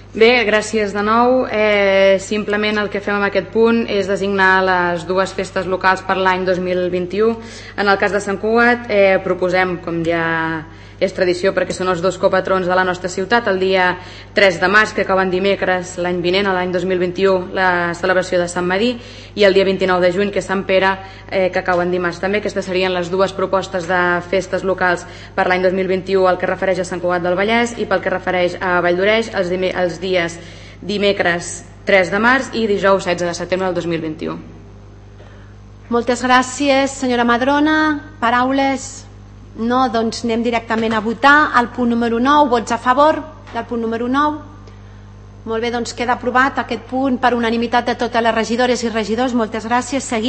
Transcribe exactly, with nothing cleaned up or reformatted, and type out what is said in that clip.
Bé, gràcies de nou. Eh, simplement el que fem amb aquest punt és designar les dues festes locals per l'any dos mil vint-i-u. En el cas de Sant Cugat eh, proposem, com ja és tradició perquè són els dos copatrons de la nostra ciutat, el dia tres de març, que acaben dimecres l'any vinent, l'any dos mil vint-i-u, la celebració de Sant Madí, i el dia vint-i-nou de juny, que és Sant Pere, eh, que acaben dimarts també. Aquestes serien les dues propostes de festes locals per l'any dos mil vint-i-u, el que refereix a Sant Cugat del Vallès, i pel que refereix a Valldoreix, els, els dies dimecres tres de març i dijous setze de setembre del dos mil vint-i-u. Moltes gràcies, senyora Madrona. Paraules? No, doncs anem directament a votar. El punt número nou, vots a favor del punt número nou? Molt bé, doncs queda aprovat aquest punt per unanimitat de totes les regidores i regidors. Moltes gràcies. Seguim.